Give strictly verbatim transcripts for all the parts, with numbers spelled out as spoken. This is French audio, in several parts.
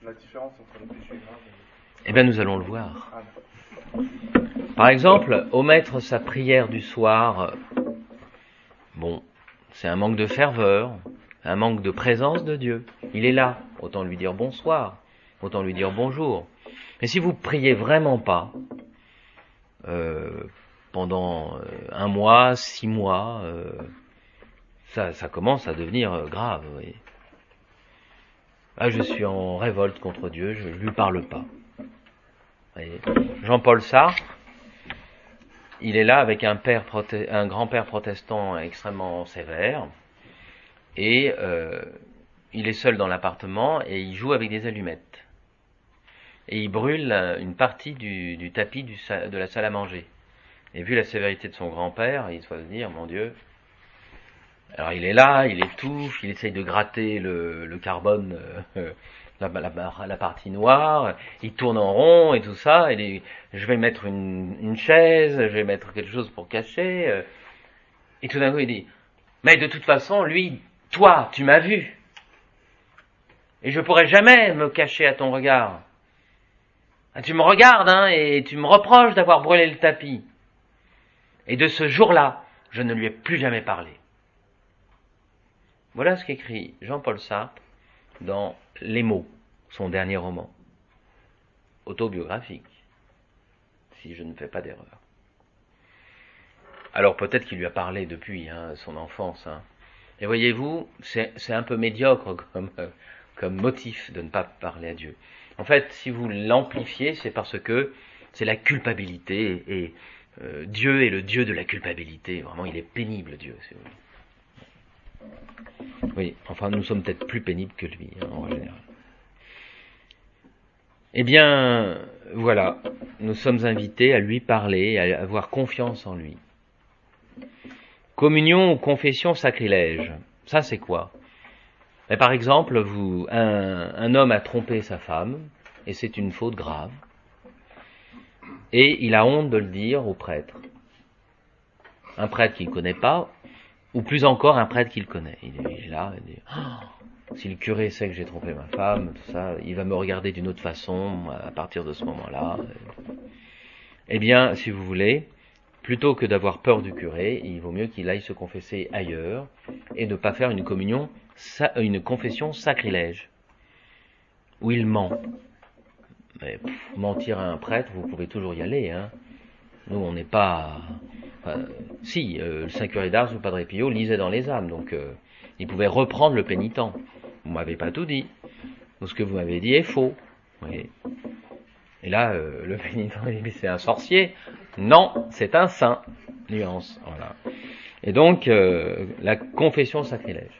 la différence entre le péché grave et... Eh bien, nous allons le voir. Par exemple, omettre sa prière du soir, bon, c'est un manque de ferveur, un manque de présence de Dieu. Il est là, autant lui dire bonsoir, autant lui dire bonjour. Mais si vous priez vraiment pas, euh, pendant euh, un mois, six mois, euh, ça, ça commence à devenir euh, grave. Vous voyez. Ah, je suis en révolte contre Dieu, je ne lui parle pas. Jean-Paul Sartre, il est là avec un, père prote- un grand-père protestant extrêmement sévère, et euh, il est seul dans l'appartement, et il joue avec des allumettes. Et il brûle une partie du, du tapis du, de la salle à manger. Et vu la sévérité de son grand-père, il doit se dire, mon Dieu... Alors il est là, il étouffe, il essaye de gratter le, le carbone, euh, la, la, la partie noire, il tourne en rond et tout ça, et il, je vais mettre une, une chaise, je vais mettre quelque chose pour cacher, euh, et tout d'un coup il dit, mais de toute façon, lui, toi, tu m'as vu, et je pourrai jamais me cacher à ton regard. Tu me regardes, hein, et tu me reproches d'avoir brûlé le tapis. Et de ce jour-là, je ne lui ai plus jamais parlé. Voilà ce qu'écrit Jean-Paul Sartre dans Les mots, son dernier roman, autobiographique, si je ne fais pas d'erreur. Alors peut-être qu'il lui a parlé depuis hein, son enfance. Hein. Et voyez-vous, c'est, c'est un peu médiocre comme, euh, comme motif de ne pas parler à Dieu. En fait, si vous l'amplifiez, c'est parce que c'est la culpabilité, et euh, Dieu est le Dieu de la culpabilité. Vraiment, il est pénible, Dieu, si vous voulez. Oui, enfin, nous sommes peut-être plus pénibles que lui, hein, en général. Eh bien, voilà, nous sommes invités à lui parler, à avoir confiance en lui. Communion ou confession sacrilège, ça c'est quoi? Mais par exemple, vous, un, un homme a trompé sa femme, et c'est une faute grave, et il a honte de le dire au prêtre. Un prêtre qu'il ne connaît pas, ou plus encore un prêtre qu'il connaît. Il est là, il dit, oh, si le curé sait que j'ai trompé ma femme, tout ça, il va me regarder d'une autre façon à partir de ce moment-là. Eh bien, si vous voulez, plutôt que d'avoir peur du curé, il vaut mieux qu'il aille se confesser ailleurs et ne pas faire une communion, une confession sacrilège, où il ment. Mais pff, mentir à un prêtre, vous pouvez toujours y aller. Hein. Nous, on n'est pas... Enfin, si, euh, le Saint Curé d'Ars ou Padre Pio lisait dans les âmes, donc euh, il pouvait reprendre le pénitent. Vous m'avez pas tout dit. Donc, ce que vous m'avez dit est faux. Oui. Et là, euh, le pénitent dit, mais c'est un sorcier. Non, c'est un saint. Nuance, voilà. Et donc, euh, la confession sacrilège.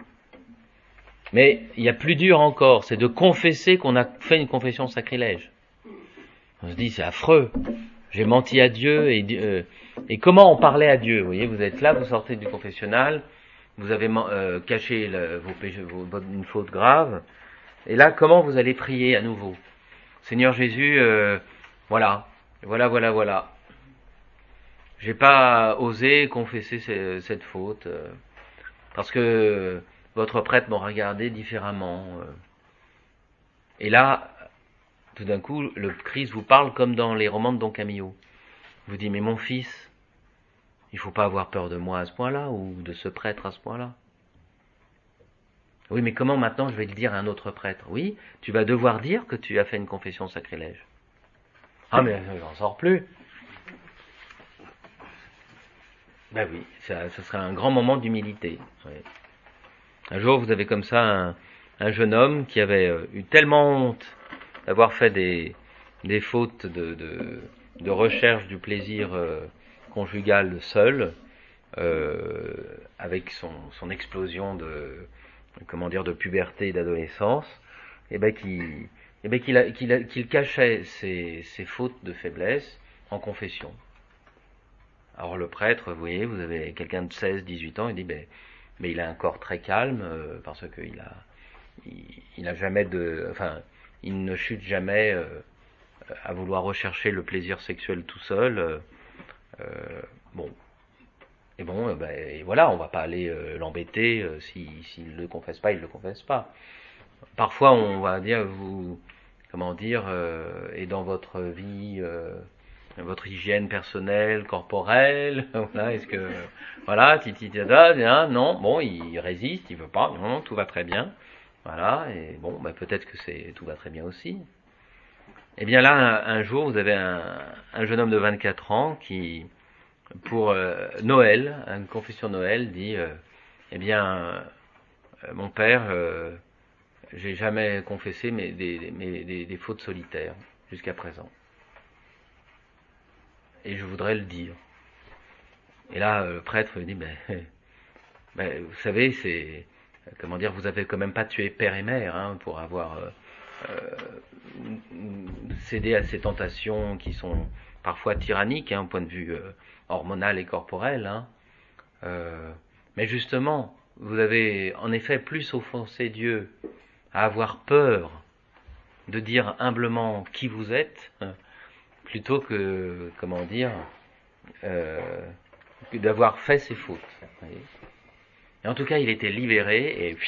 Mais il y a plus dur encore, c'est de confesser qu'on a fait une confession sacrilège. On se dit, c'est affreux. J'ai menti à Dieu, et, euh, et comment on parlait à Dieu? Vous voyez, vous êtes là, vous sortez du confessionnal, vous avez euh, caché le, vos péchés, vos, une faute grave, et là, comment vous allez prier à nouveau? Seigneur Jésus, euh, voilà, voilà, voilà, voilà. J'ai pas osé confesser ce, cette faute, euh, parce que votre prêtre m'a regardé différemment. Euh. Et là, tout d'un coup, le Christ vous parle comme dans les romans de Don Camillo. Vous dit, mais mon fils, il faut pas avoir peur de moi à ce point-là, ou de ce prêtre à ce point-là. Oui, mais comment maintenant je vais le dire à un autre prêtre? Oui, tu vas devoir dire que tu as fait une confession sacrilège. Ah, mais j'en sors plus. Ben oui, ça, ça sera un grand moment d'humilité. Oui. Un jour, vous avez comme ça un, un jeune homme qui avait eu tellement honte d'avoir fait des, des fautes de, de, de recherche du plaisir euh, conjugal seul, euh, avec son, son explosion de, comment dire, de puberté et d'adolescence, et ben qu'il, et ben qu'il, a, qu'il, a, qu'il cachait ses, ses fautes de faiblesse en confession. Alors le prêtre, vous voyez, vous avez quelqu'un de seize, dix-huit ans, il dit, ben, mais il a un corps très calme, euh, parce qu'il a, il, il a jamais de, enfin, il ne chute jamais euh, à vouloir rechercher le plaisir sexuel tout seul. Euh, euh, bon, et bon, euh, ben, et voilà, on va pas aller euh, l'embêter. Euh, si, s'il le confesse pas, il le confesse pas. Parfois, on va dire, vous, comment dire, euh, et dans votre vie, euh, votre hygiène personnelle, corporelle, voilà, est-ce que, voilà, titi tada, hein, non, bon, il résiste, il veut pas, non, tout va très bien, voilà, et bon, bah, peut-être que c'est, tout va très bien aussi. Et bien là, un, un jour, vous avez un, un jeune homme de vingt-quatre ans qui, pour euh, Noël, une confession Noël, dit, euh, eh bien, euh, mon père, euh, j'ai jamais confessé mes, des, mes, des, des fautes solitaires jusqu'à présent. Et je voudrais le dire. Et là, le prêtre me dit, ben, ben vous savez, c'est, comment dire, vous avez quand même pas tué père et mère, hein, pour avoir euh, euh, cédé à ces tentations qui sont parfois tyranniques, hein, au point de vue euh, hormonal et corporel, hein. Euh, mais justement, vous avez en effet plus offensé Dieu à avoir peur de dire humblement qui vous êtes, hein, plutôt que, comment dire, euh, que d'avoir fait ses fautes. Et en tout cas, il était libéré et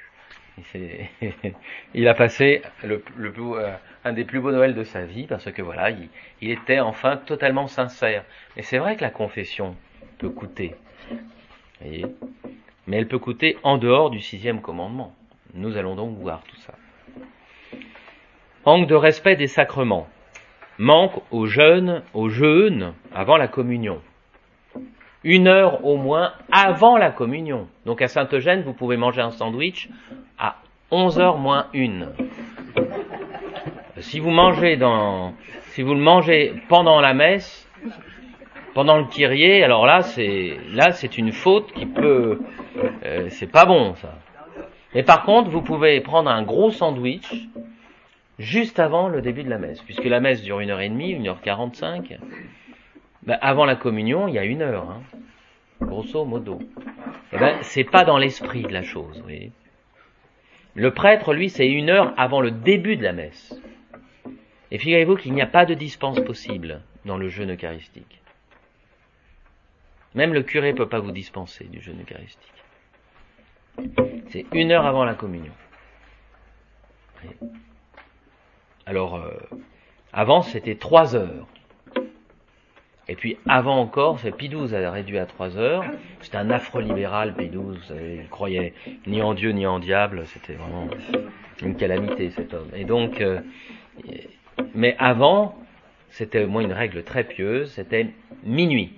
il a passé le, le plus, euh, un des plus beaux Noëls de sa vie parce que voilà, il, il était enfin totalement sincère. Et c'est vrai que la confession peut coûter, voyez, mais elle peut coûter en dehors du sixième commandement. Nous allons donc voir tout ça. Manque de respect des sacrements. Manque au jeûne, au jeûne avant la communion. Une heure au moins avant la communion. Donc à Saint-Eugène, vous pouvez manger un sandwich à onze heures moins une. Si vous mangez dans, si vous le mangez pendant la messe, pendant le Kyrie, alors là c'est, là c'est une faute qui peut, euh, c'est pas bon ça. Mais par contre, vous pouvez prendre un gros sandwich juste avant le début de la messe, puisque la messe dure une heure et demie, une heure quarante-cinq. Ben, avant la communion, il y a une heure, hein, grosso modo. Eh ben, c'est pas dans l'esprit de la chose, vous voyez. Le prêtre, lui, c'est une heure avant le début de la messe. Et figurez-vous qu'il n'y a pas de dispense possible dans le jeûne eucharistique. Même le curé peut pas vous dispenser du jeûne eucharistique. C'est une heure avant la communion. Alors, euh, avant, c'était trois heures. Et puis, avant encore, c'est Pie douze a réduit à trois heures. C'était un afro-libéral, Pie douze. Il croyait ni en Dieu, ni en diable. C'était vraiment une calamité, cet homme. Et donc, euh, mais avant, c'était au moins une règle très pieuse, c'était minuit.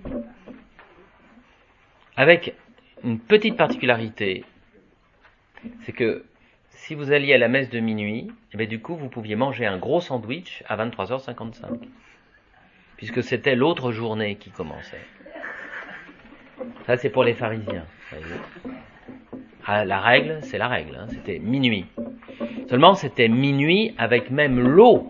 Avec une petite particularité, c'est que si vous alliez à la messe de minuit, et bien du coup, vous pouviez manger un gros sandwich à vingt-trois heures cinquante-cinq. Puisque c'était l'autre journée qui commençait. Ça, c'est pour les pharisiens. Ah, la règle, c'est la règle, hein, c'était minuit. Seulement, c'était minuit avec même l'eau.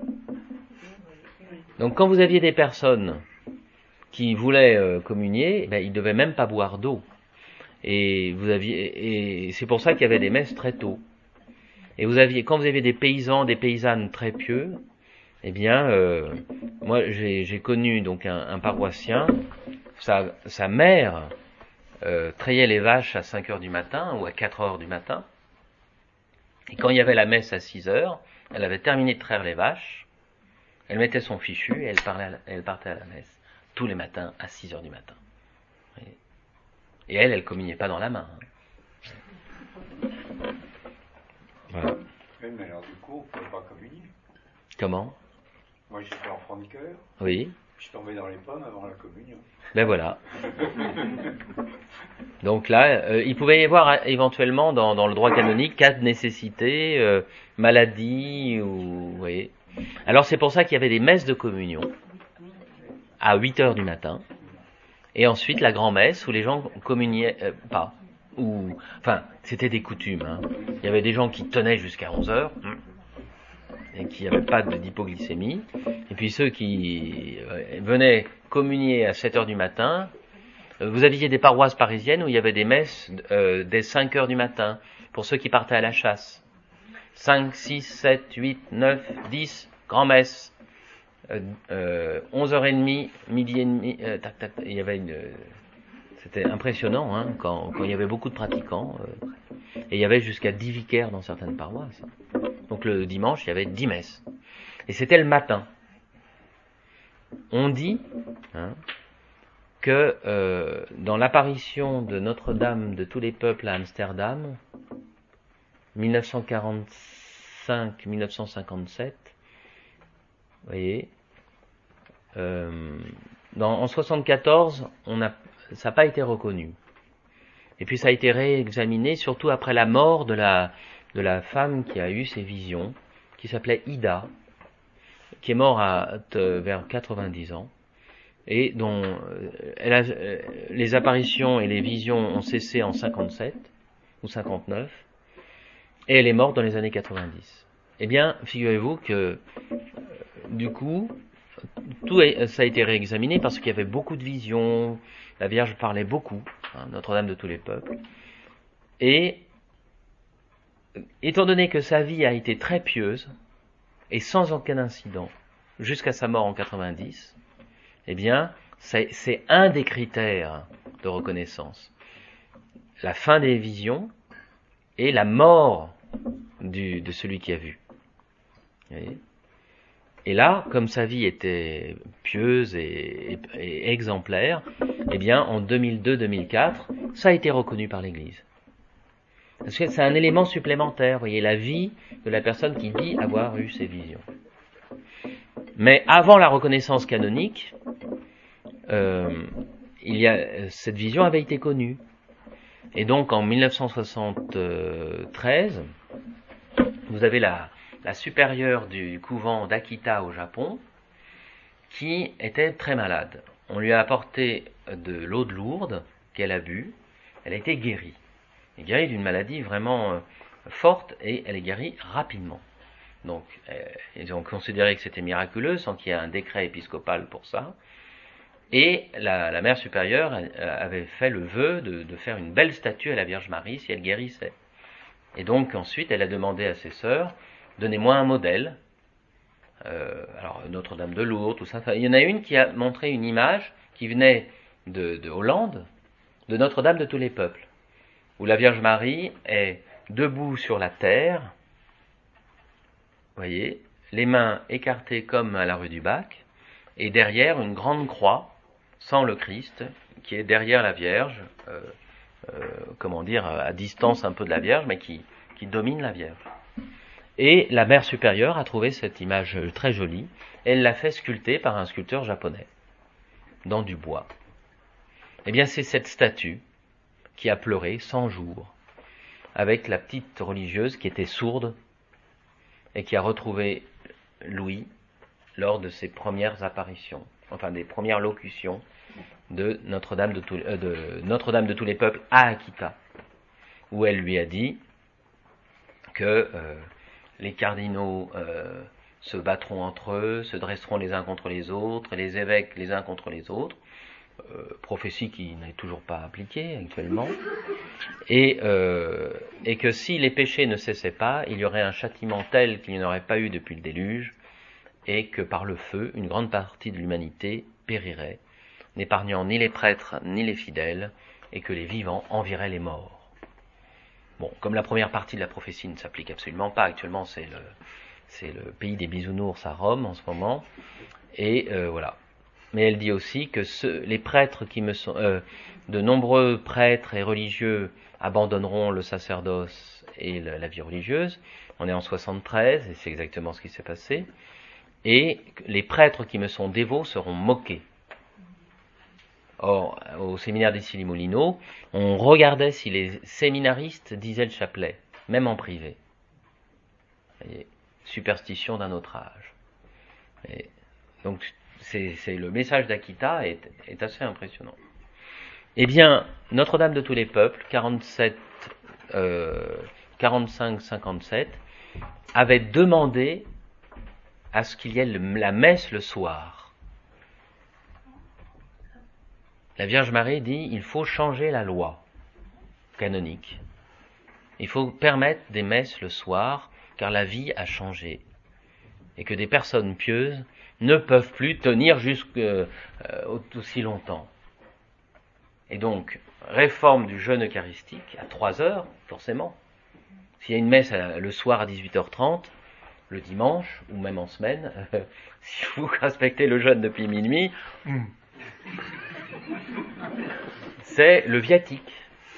Donc, quand vous aviez des personnes qui voulaient euh, communier, eh ben, ils ne devaient même pas boire d'eau. Et vous aviez, et c'est pour ça qu'il y avait des messes très tôt. Et vous aviez, quand vous aviez des paysans, des paysannes très pieux, eh bien, euh, moi, j'ai, j'ai connu donc un, un paroissien. Sa, sa mère euh, trayait les vaches à cinq heures du matin ou à quatre heures du matin. Et quand il y avait la messe à six heures, elle avait terminé de traire les vaches. Elle mettait son fichu et elle, parlait à la, elle partait à la messe tous les matins à six heures du matin. Et elle, elle communiait pas dans la main. Hein. Voilà. Oui, mais alors du coup, on ne pouvait pas communier. Comment ? Moi, j'étais enfant de cœur. Oui. Je tombais dans les pommes avant la communion. Ben voilà. Donc là, euh, il pouvait y avoir éventuellement dans, dans le droit canonique cas de nécessité, euh, maladie ou, vous voyez. Alors c'est pour ça qu'il y avait des messes de communion à huit heures du matin, et ensuite la grand-messe où les gens communiaient euh, pas, ou, enfin, c'était des coutumes. Hein. Il y avait des gens qui tenaient jusqu'à onze heures. Et qui n'avaient pas d'hypoglycémie, et puis ceux qui euh, venaient communier à sept heures du matin. Euh, vous aviez des paroisses parisiennes où il y avait des messes euh, dès cinq heures du matin, pour ceux qui partaient à la chasse. cinq, six, sept, huit, neuf, dix, grand-messe. Euh, euh, onze heures trente, midi et demi, euh, tac, tac, il y avait une... Euh, c'était impressionnant, hein, quand, quand il y avait beaucoup de pratiquants, euh, et il y avait jusqu'à dix vicaires dans certaines paroisses. Donc le dimanche, il y avait dix messes. Et c'était le matin. On dit hein, que euh, dans l'apparition de Notre-Dame de tous les peuples à Amsterdam, mille neuf cent quarante-cinq mille neuf cent cinquante-sept, vous voyez, euh, dans, en soixante-quatorze, on a, ça n'a pas été reconnu. Et puis ça a été réexaminé, surtout après la mort de la, de la femme qui a eu ces visions, qui s'appelait Ida, qui est morte à, à, vers quatre-vingt-dix ans, et dont euh, elle a, euh, les apparitions et les visions ont cessé en cinquante-sept ou cinquante-neuf, et elle est morte dans les années quatre-vingt-dix. Eh bien, figurez-vous que, euh, du coup, tout est, ça a été réexaminé parce qu'il y avait beaucoup de visions, la Vierge parlait beaucoup, hein, Notre-Dame de tous les peuples, et étant donné que sa vie a été très pieuse, et sans aucun incident, jusqu'à sa mort en quatre-vingt-dix, eh bien, c'est, c'est un des critères de reconnaissance. La fin des visions et la mort du, de celui qui a vu. Vous voyez ? Et là, comme sa vie était pieuse et, et, et exemplaire, eh bien, en deux mille deux deux mille quatre, ça a été reconnu par l'Église. Parce que c'est un élément supplémentaire, vous voyez, la vie de la personne qui dit avoir eu ces visions. Mais avant la reconnaissance canonique, euh, il y a, cette vision avait été connue. Et donc, en mille neuf cent soixante-treize, vous avez la, la supérieure du couvent d'Akita au Japon, qui était très malade. On lui a apporté de l'eau de Lourdes qu'elle a bu, elle a été guérie. Elle est guérie d'une maladie vraiment euh, forte et elle est guérie rapidement. Donc, euh, ils ont considéré que c'était miraculeux sans qu'il y ait un décret épiscopal pour ça. Et la, la mère supérieure euh, avait fait le vœu de, de faire une belle statue à la Vierge Marie si elle guérissait. Et donc ensuite, elle a demandé à ses sœurs, donnez-moi un modèle. Euh, alors Notre-Dame de Lourdes, tout ça. Enfin, il y en a une qui a montré une image qui venait de, de Hollande, de Notre-Dame de tous les peuples, où la Vierge Marie est debout sur la terre, vous voyez, les mains écartées comme à la rue du Bac, et derrière une grande croix, sans le Christ, qui est derrière la Vierge, euh, euh, comment dire, à distance un peu de la Vierge, mais qui, qui domine la Vierge. Et la mère supérieure a trouvé cette image très jolie, et elle l'a fait sculpter par un sculpteur japonais, dans du bois. Eh bien, c'est cette statue qui a pleuré cent jours, avec la petite religieuse qui était sourde, et qui a retrouvé Louis lors de ses premières apparitions, enfin des premières locutions de Notre-Dame de, tout, euh, de Notre-Dame de tous les peuples à Akita, où elle lui a dit que euh, les cardinaux euh, se battront entre eux, se dresseront les uns contre les autres, les évêques les uns contre les autres, euh, prophétie qui n'est toujours pas appliquée actuellement, et, euh, et que si les péchés ne cessaient pas, il y aurait un châtiment tel qu'il n'y en aurait pas eu depuis le déluge, et que par le feu, une grande partie de l'humanité périrait, n'épargnant ni les prêtres ni les fidèles, et que les vivants envieraient les morts. Bon, comme la première partie de la prophétie ne s'applique absolument pas, actuellement c'est le, c'est le pays des bisounours à Rome en ce moment, et euh, voilà. Mais elle dit aussi que ceux, les prêtres qui me sont, euh, de nombreux prêtres et religieux abandonneront le sacerdoce et la, la vie religieuse. On est en soixante-treize, et c'est exactement ce qui s'est passé. Et les prêtres qui me sont dévots seront moqués. Or, au séminaire d'Issy-les-Moulineaux, on regardait si les séminaristes disaient le chapelet, même en privé. Vous voyez, superstition d'un autre âge. Et donc, c'est, c'est le message d'Akita est, est assez impressionnant. Eh bien, Notre-Dame de tous les peuples, quarante-sept, euh, quarante-cinq cinquante-sept, avait demandé à ce qu'il y ait le, la messe le soir. La Vierge Marie dit, il faut changer la loi canonique. Il faut permettre des messes le soir, car la vie a changé. Et que des personnes pieuses ne peuvent plus tenir jusque euh, aussi longtemps. Et donc, réforme du jeûne eucharistique à trois heures, forcément. S'il y a une messe à, le soir à dix-huit heures trente, le dimanche, ou même en semaine, euh, si vous respectez le jeûne depuis minuit, c'est le viatique.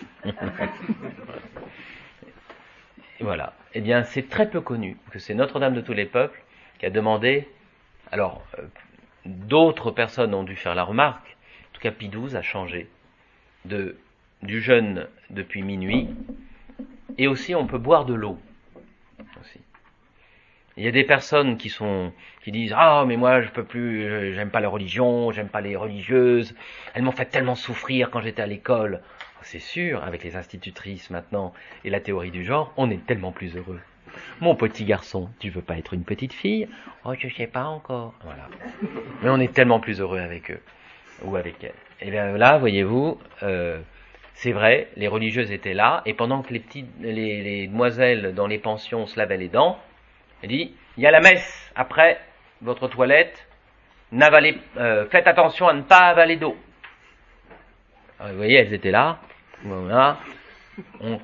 Voilà. Eh bien, c'est très peu connu que c'est Notre-Dame de tous les peuples qui a demandé. Alors, euh, d'autres personnes ont dû faire la remarque. En tout cas, Pie douze a changé de, du jeûne depuis minuit. Et aussi, on peut boire de l'eau. Aussi. Il y a des personnes qui sont qui disent ah mais moi je peux plus, j'aime pas les religions, j'aime pas les religieuses. Elles m'ont fait tellement souffrir quand j'étais à l'école. C'est sûr, avec les institutrices maintenant et la théorie du genre, on est tellement plus heureux. Mon petit garçon, tu veux pas être une petite fille? Oh, je sais pas encore. Voilà. Mais on est tellement plus heureux avec eux ou avec elles. Et bien là, voyez-vous, euh, c'est vrai, les religieuses étaient là, et pendant que les petites, les, les demoiselles dans les pensions se lavaient les dents, elle dit, il y a la messe après votre toilette, n'avalez, euh, faites attention à ne pas avaler d'eau. Alors, vous voyez, elles étaient là, voilà. On...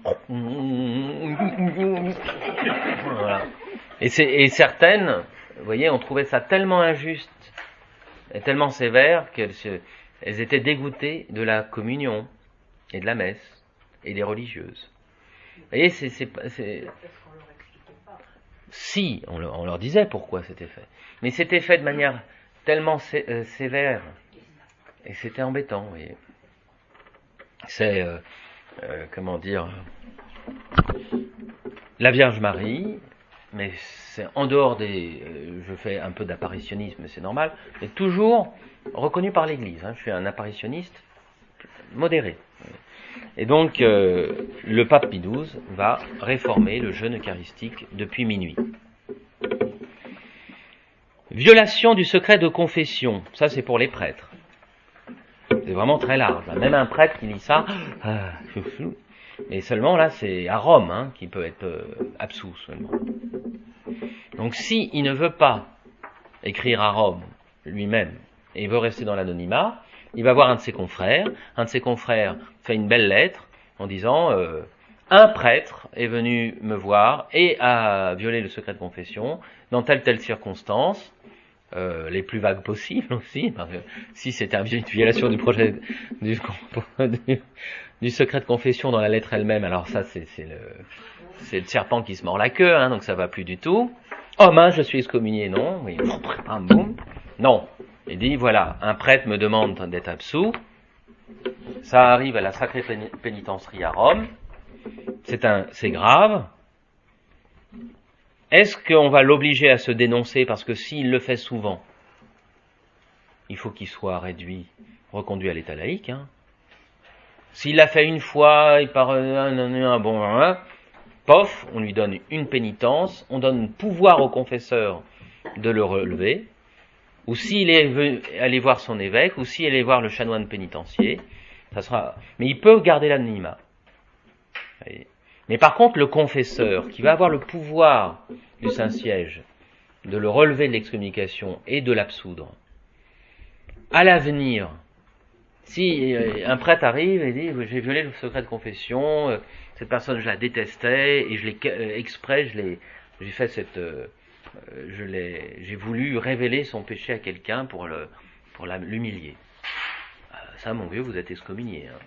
Voilà. Et, c'est, et certaines, vous voyez, on trouvait ça tellement injuste et tellement sévère qu'elles se, elles étaient dégoûtées de la communion et de la messe et des religieuses. Vous voyez, c'est, c'est, c'est... Si, on leur, on leur disait pourquoi c'était fait, mais c'était fait de manière tellement sé, euh, sévère et c'était embêtant. Vous voyez. C'est euh, euh, comment dire, la Vierge Marie, mais c'est en dehors des, euh, je fais un peu d'apparitionnisme, c'est normal, mais toujours reconnu par l'Église. Hein, je suis un apparitionniste modéré. Et donc, euh, le pape Pie douze va réformer le jeûne eucharistique depuis minuit. Violation du secret de confession, ça c'est pour les prêtres. C'est vraiment très large. Même un prêtre qui lit ça, ah, et seulement là c'est à Rome hein, qui peut être euh, absous seulement. Donc si il ne veut pas écrire à Rome lui-même et il veut rester dans l'anonymat, il va voir un de ses confrères. Un de ses confrères fait une belle lettre en disant euh, un prêtre est venu me voir et a violé le secret de confession dans telle telle circonstance, euh, les plus vagues possibles aussi, parce que si c'était une violation du projet du, du, du secret de confession dans la lettre elle-même, alors ça c'est, c'est le c'est le serpent qui se mord la queue, hein, donc ça va plus du tout. Oh mince, je suis excommunié, non, oui, boum, non. Il dit, voilà, un prêtre me demande d'être absous, ça arrive à la sacrée pénitencerie à Rome, c'est un, c'est grave. Est-ce qu'on va l'obliger à se dénoncer parce que s'il le fait souvent, il faut qu'il soit réduit, reconduit à l'état laïque, hein. S'il l'a fait une fois, il part un, un, un bon, un, pof, on lui donne une pénitence, on donne pouvoir au confesseur de le relever, ou s'il est allé voir son évêque, ou s'il est allé voir le chanoine pénitencier, ça sera. Mais il peut garder l'anonymat. Mais par contre, le confesseur, qui va avoir le pouvoir du Saint-Siège de le relever de l'excommunication et de l'absoudre, à l'avenir, si un prêtre arrive et dit j'ai violé le secret de confession, cette personne je la détestais et je l'ai exprès, je l'ai, j'ai fait cette, je l'ai, j'ai voulu révéler son péché à quelqu'un pour le, pour la, l'humilier. Ça, mon vieux, vous êtes excommunié. Hein.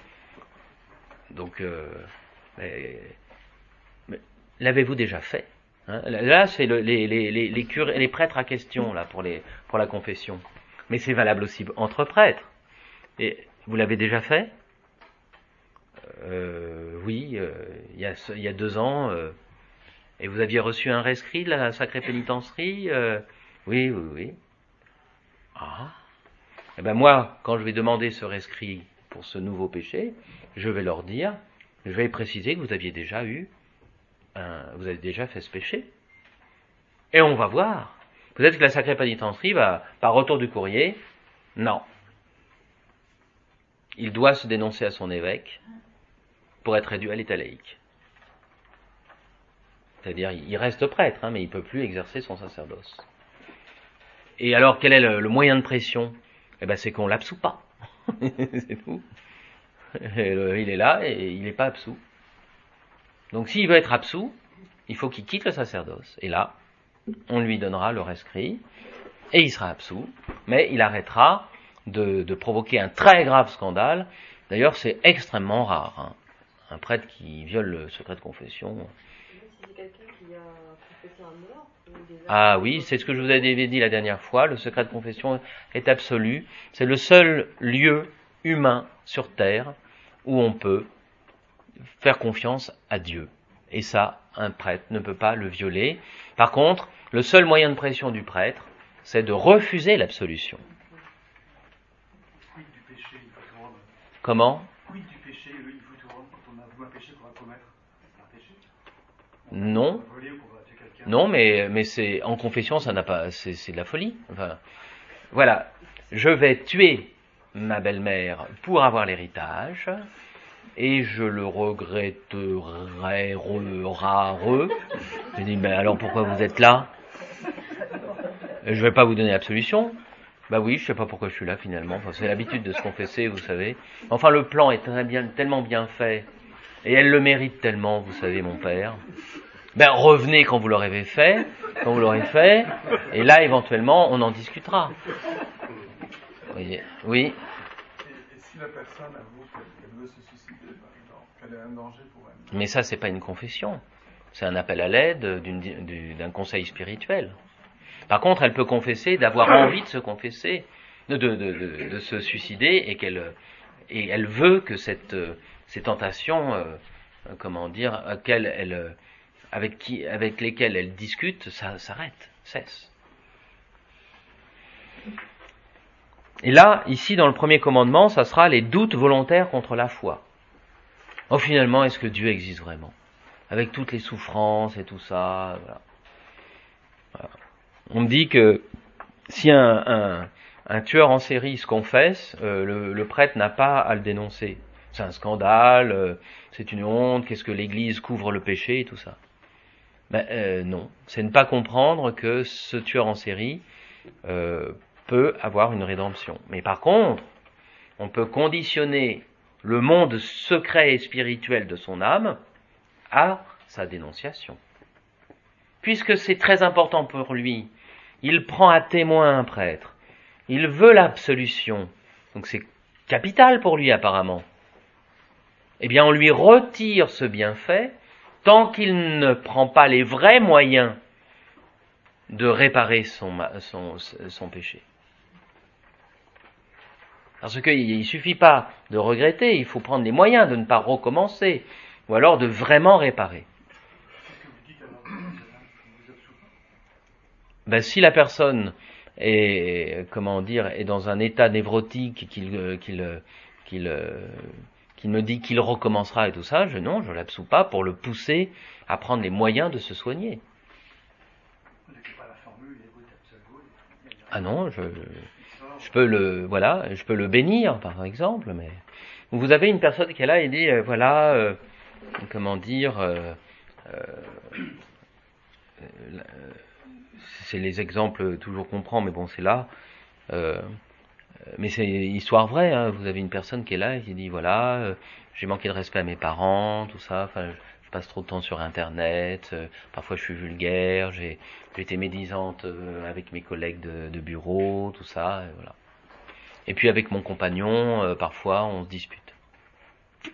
Donc, euh, mais, mais, l'avez-vous déjà fait? Hein? Là, c'est le, les, les, les, les, cure, les prêtres à question là pour les, pour la confession. Mais c'est valable aussi entre prêtres. Et vous l'avez déjà fait? euh, Oui, euh, il, y a, il y a deux ans. Euh, et vous aviez reçu un rescrit de la sacrée pénitencerie? euh, Oui, oui, oui. Ah. Eh ben moi, quand je vais demander ce rescrit pour ce nouveau péché, je vais leur dire, je vais préciser que vous aviez déjà eu, un, vous avez déjà fait ce péché. Et on va voir. Peut-être que la sacrée pénitencerie va, par retour du courrier, non. Il doit se dénoncer à son évêque pour être réduit à l'état laïque. C'est-à-dire, il reste prêtre, hein, mais il ne peut plus exercer son sacerdoce. Et alors, quel est le, le moyen de pression? Eh ben, c'est qu'on l'absout pas. C'est tout. Et le, il est là et il n'est pas absous. Donc, s'il veut être absous, il faut qu'il quitte le sacerdoce. Et là, on lui donnera le rescrit, et il sera absous, mais il arrêtera de, de provoquer un très grave scandale. D'ailleurs, c'est extrêmement rare, hein. Un prêtre qui viole le secret de confession. Si c'est quelqu'un qui a confessé un meurtre ou des actes Ah oui, c'est ce que je vous avais dit la dernière fois, le secret de confession est absolu. C'est le seul lieu humain sur terre où on peut faire confiance à Dieu. Et ça, un prêtre ne peut pas le violer. Par contre, le seul moyen de pression du prêtre, c'est de refuser l'absolution. Quid du péché, il faut tout rendre. Comment ? Quid du péché, oui, il faut tout rendre quand on a vu un péché qu'on va commettre. C'est un péché. Non. On va voler ou qu'on va tuer quelqu'un. Non, mais, mais c'est, en confession, ça n'a pas, c'est, c'est de la folie. Enfin, voilà. Je vais tuer ma belle-mère pour avoir l'héritage, et je le regretterai, re, ra, re. Je dis, mais alors pourquoi vous êtes là ? Je vais pas vous donner l'absolution. Bah oui, je sais pas pourquoi je suis là finalement. Enfin, c'est l'habitude de se confesser, vous savez. Enfin, le plan est très bien, tellement bien fait, et elle le mérite tellement, vous savez, mon père. Ben revenez quand vous l'aurez fait, quand vous l'aurez fait, et là éventuellement on en discutera. Oui, oui. Et, et si la personne avoue qu'elle, qu'elle veut se suicider, par exemple, qu'elle est un danger pour elle? Mais ça, c'est pas une confession. C'est un appel à l'aide d'une, du, d'un conseil spirituel. Par contre, elle peut confesser d'avoir envie de se confesser, de, de, de, de, de se suicider, et qu'elle, et elle veut que cette, ces tentations, euh, comment dire, qu'elle, elle, avec qui, avec lesquelles elle discute, ça s'arrête, cesse. Et là, ici, dans le premier commandement, ça sera les doutes volontaires contre la foi. Oh, finalement, est-ce que Dieu existe vraiment ? Avec toutes les souffrances et tout ça, voilà. Voilà. On me dit que si un, un, un tueur en série se confesse, euh, le, le prêtre n'a pas à le dénoncer. C'est un scandale, euh, c'est une honte, qu'est-ce que l'Église couvre le péché et tout ça. Ben euh, non, c'est ne pas comprendre que ce tueur en série euh, peut avoir une rédemption. Mais par contre, on peut conditionner le monde secret et spirituel de son âme à sa dénonciation. Puisque c'est très important pour lui, il prend à témoin un prêtre, il veut l'absolution, donc c'est capital pour lui apparemment. Eh bien on lui retire ce bienfait tant qu'il ne prend pas les vrais moyens de réparer son, son, son péché. Parce qu'il ne suffit pas de regretter, il faut prendre les moyens de ne pas recommencer, ou alors de vraiment réparer. Qu'est-ce que vous dites alors que vous absout pas ? Ben, si la personne est, comment dire, est dans un état névrotique, qu'il, qu'il, qu'il, qu'il me dit qu'il recommencera et tout ça, je, non, je l'absous pas pour le pousser à prendre les moyens de se soigner. Vous n'avez pas la formule, et vous absolvo. Ah non, je, je peux le, voilà, je peux le bénir, par exemple, mais vous avez une personne qui est là et dit, euh, voilà, euh, comment dire, euh, euh, euh, c'est les exemples toujours qu'on prend, mais bon, c'est là, euh, mais c'est une histoire vraie, hein. Vous avez une personne qui est là et qui dit, voilà, euh, j'ai manqué de respect à mes parents, tout ça, enfin, je, je passe trop de temps sur Internet, euh, parfois je suis vulgaire, j'ai, j'ai été médisante euh, avec mes collègues de, de bureau, tout ça, et voilà. Et puis avec mon compagnon, euh, parfois on se dispute. Pardon ?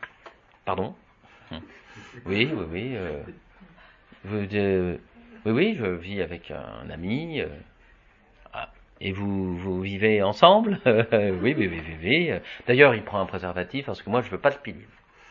Oui, oui, oui. Euh, vous, euh, oui, oui, je vis avec un ami. Euh, ah, et vous, vous vivez ensemble ? Oui, oui, oui, oui, oui. D'ailleurs, il prend un préservatif parce que moi, je veux pas de pilule.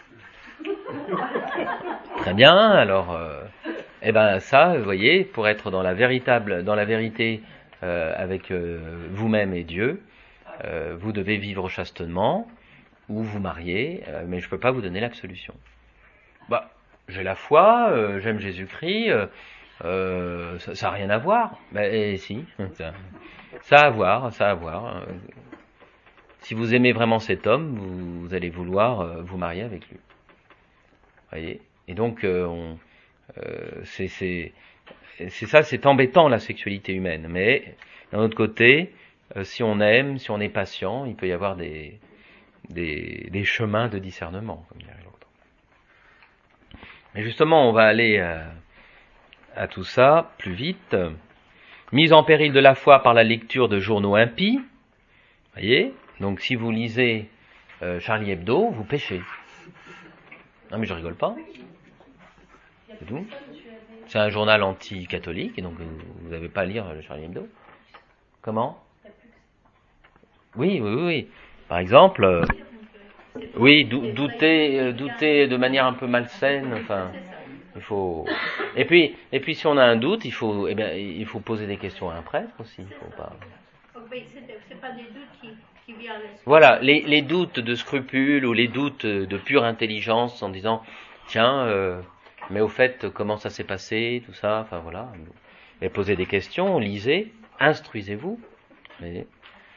Très bien. Alors, euh, eh ben ça, vous voyez, pour être dans la véritable, dans la vérité euh, avec euh, vous-même et Dieu, euh, vous devez vivre chastement ou vous marier, euh, mais je peux pas vous donner l'absolution. Bah, j'ai la foi, euh, j'aime Jésus-Christ. Euh, Euh, ça, ça a rien à voir. Ben eh, si, ça, ça a à voir, ça a à voir. Si vous aimez vraiment cet homme, vous, vous allez vouloir euh, vous marier avec lui. Voyez. Et donc, euh, on, euh, c'est, c'est, c'est ça, c'est embêtant la sexualité humaine. Mais d'un autre côté, euh, si on aime, si on est patient, il peut y avoir des, des, des chemins de discernement, comme dirait l'autre. Mais justement, on va aller euh, à tout ça plus vite. mise en péril de la foi par la lecture de journaux impies. Voyez, donc si vous lisez euh, Charlie Hebdo, vous péchez. Non mais je rigole pas. C'est tout. C'est un journal anti-catholique, et donc vous n'avez pas à lire le Charlie Hebdo. Comment? Oui, oui, oui, oui. Par exemple, euh, oui, dou- douter, euh, douter de manière un peu malsaine. Enfin, il faut. Et puis, et puis, si on a un doute, il faut, eh bien, il faut poser des questions à un prêtre aussi. Il faut pas. C'est pas des doutes qui, qui viennent à l'esprit. Voilà, les, les doutes de scrupules ou les doutes de pure intelligence en disant, tiens, euh, mais au fait, comment ça s'est passé, tout ça, enfin voilà. Et posez des questions, lisez, instruisez-vous. Voyez.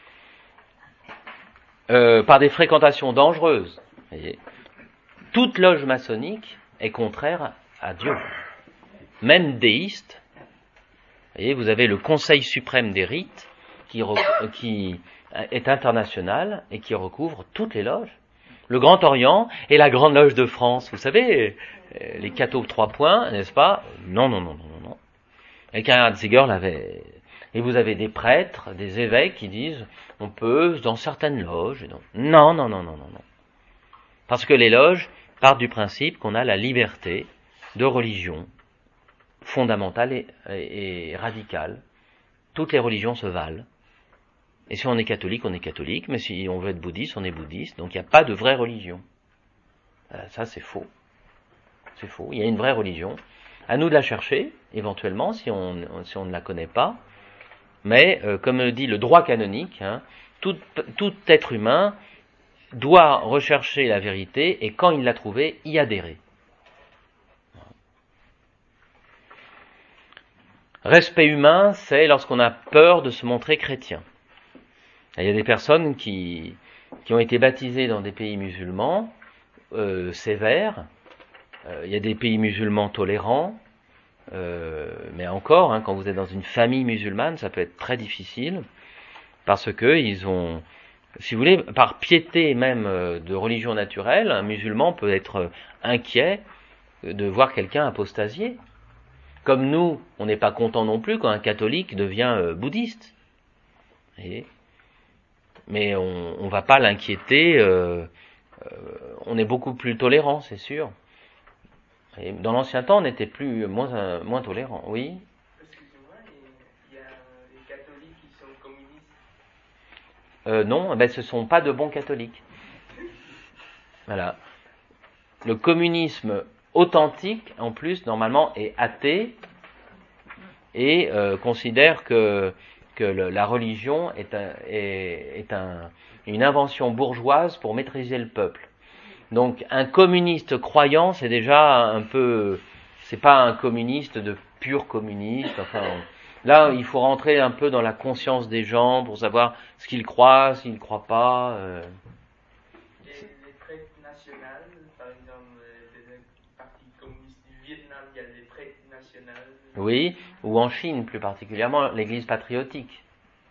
Euh, par des fréquentations dangereuses. Voyez. Toute loge maçonnique est contraire à Dieu. Même déiste. Voyez, vous avez le Conseil suprême des rites qui, rec- qui est international et qui recouvre toutes les loges. Le Grand Orient et la Grande Loge de France. Vous savez, les cathos trois points, n'est-ce pas? Non, non, non, non, non, non. Et Karl Ratzinger l'avait. Et vous avez des prêtres, des évêques qui disent, on peut, dans certaines loges, et donc, non, non, non, non, non, non. Parce que les loges partent du principe qu'on a la liberté de religion fondamentale et, et, et radicale. Toutes les religions se valent. Et si on est catholique, on est catholique, mais si on veut être bouddhiste, on est bouddhiste. Donc il n'y a pas de vraie religion. Ça, c'est faux. C'est faux. Il y a une vraie religion. À nous de la chercher, éventuellement, si on, si on ne la connaît pas. Mais, euh, comme le dit le droit canonique, hein, tout, tout être humain doit rechercher la vérité et quand il l'a trouvée, y adhérer. Respect humain, c'est lorsqu'on a peur de se montrer chrétien. Il y a des personnes qui, qui ont été baptisées dans des pays musulmans euh, sévères. Euh, il y a des pays musulmans tolérants. Euh, mais encore, hein, quand vous êtes dans une famille musulmane, ça peut être très difficile parce que ils ont, si vous voulez, par piété même de religion naturelle, un musulman peut être inquiet de voir quelqu'un apostasier. Comme nous, on n'est pas content non plus quand un catholique devient euh, bouddhiste. Voyez, mais on ne va pas l'inquiéter. Euh, euh, on est beaucoup plus tolérant, c'est sûr. Et dans l'ancien temps, on était plus moins euh, moins tolérant. Oui. Excusez-moi, il y a les catholiques qui sont communistes. Euh, non, ben ce sont pas de bons catholiques. Voilà. Le communisme authentique, en plus, normalement, est athée et euh, considère que que le, la religion est un, est, est un, une invention bourgeoise pour maîtriser le peuple. Donc un communiste croyant, c'est déjà un peu, c'est pas un communiste de pur communiste. Enfin, on, là, il faut rentrer un peu dans la conscience des gens pour savoir ce qu'ils croient, s'ils ne croient pas. Euh. Et les prêtres nationales, par exemple, des partis communistes du Vietnam, il y a des prêtres nationales. Oui, ou en Chine plus particulièrement, l'Église patriotique.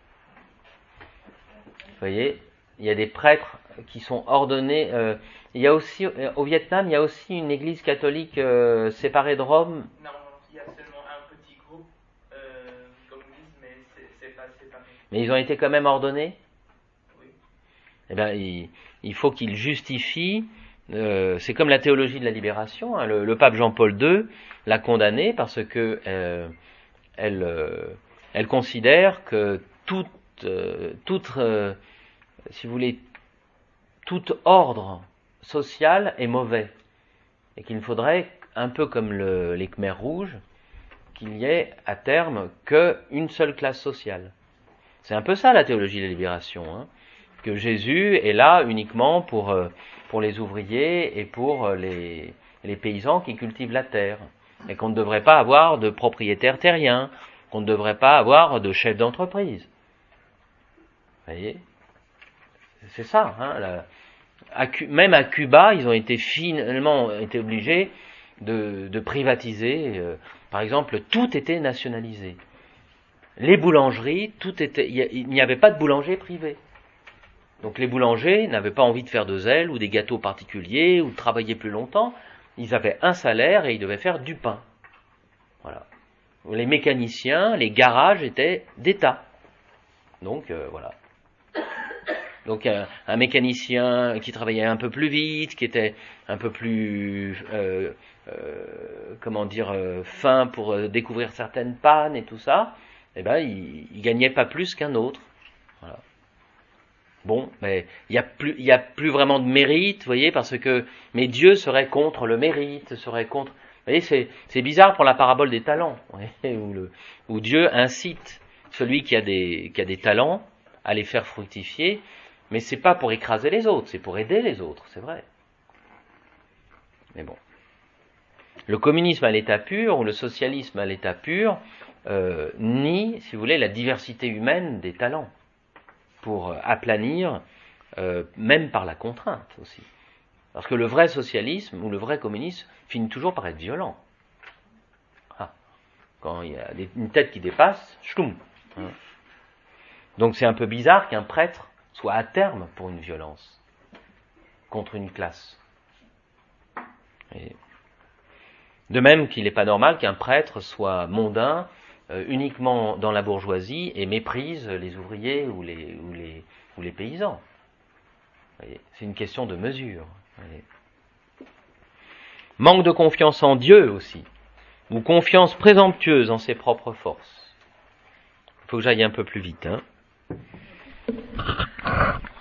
Vous voyez, il y a des prêtres qui sont ordonnés. Euh, il y a aussi au Vietnam, il y a aussi une église catholique euh, séparée de Rome. Non, il y a seulement un petit groupe euh, communiste, mais c'est, c'est pas séparé. Mais ils ont été quand même ordonnés. Oui. Eh bien, il, il faut qu'ils justifient. Euh, c'est comme la théologie de la libération. Hein, le, le pape Jean-Paul deux l'a condamnée parce que euh, elle, euh, elle considère que toute, euh, toute euh, si vous voulez, tout ordre social est mauvais et qu'il faudrait, un peu comme le, les Khmers rouges, qu'il y ait à terme qu'une seule classe sociale. C'est un peu ça la théologie de la libération, hein, que Jésus est là uniquement pour, pour les ouvriers et pour les, les paysans qui cultivent la terre, et qu'on ne devrait pas avoir de propriétaires terriens, qu'on ne devrait pas avoir de chefs d'entreprise. Vous voyez ? C'est ça, hein, la, à, même à Cuba, ils ont été finalement été obligés de, de privatiser. Euh, par exemple, tout était nationalisé. Les boulangeries, tout était, il n'y avait pas de boulanger privé. Donc les boulangers n'avaient pas envie de faire de zèle ou des gâteaux particuliers ou de travailler plus longtemps. Ils avaient un salaire et ils devaient faire du pain. Voilà. les mécaniciens, les garages étaient d'État. Donc euh, voilà. Donc un, un mécanicien qui travaillait un peu plus vite, qui était un peu plus, euh, euh, comment dire, euh, fin pour euh, découvrir certaines pannes et tout ça, eh ben il, il gagnait pas plus qu'un autre. Voilà. Bon, mais il y a plus, il y a plus vraiment de mérite, vous voyez, parce que, mais Dieu serait contre le mérite, serait contre. Vous voyez, c'est, c'est bizarre pour la parabole des talents, vous voyez, où, le, où Dieu incite celui qui a des, qui a des talents à les faire fructifier. Mais c'est pas pour écraser les autres, c'est pour aider les autres, c'est vrai. Mais bon. Le communisme à l'état pur, ou le socialisme à l'état pur, euh, nie, si vous voulez, la diversité humaine des talents, pour euh, aplanir, euh, même par la contrainte aussi. Parce que le vrai socialisme, ou le vrai communisme, finit toujours par être violent. Ah. Quand il y a des, une tête qui dépasse, chloum. Hein. Donc c'est un peu bizarre qu'un prêtre soit à terme pour une violence contre une classe. Et de même qu'il n'est pas normal qu'un prêtre soit mondain euh, uniquement dans la bourgeoisie et méprise les ouvriers ou les, ou les, ou les paysans. Voyez, c'est une question de mesure. Voyez. Manque de confiance en Dieu aussi, ou confiance présomptueuse en ses propres forces. Il faut que j'aille un peu plus vite, hein.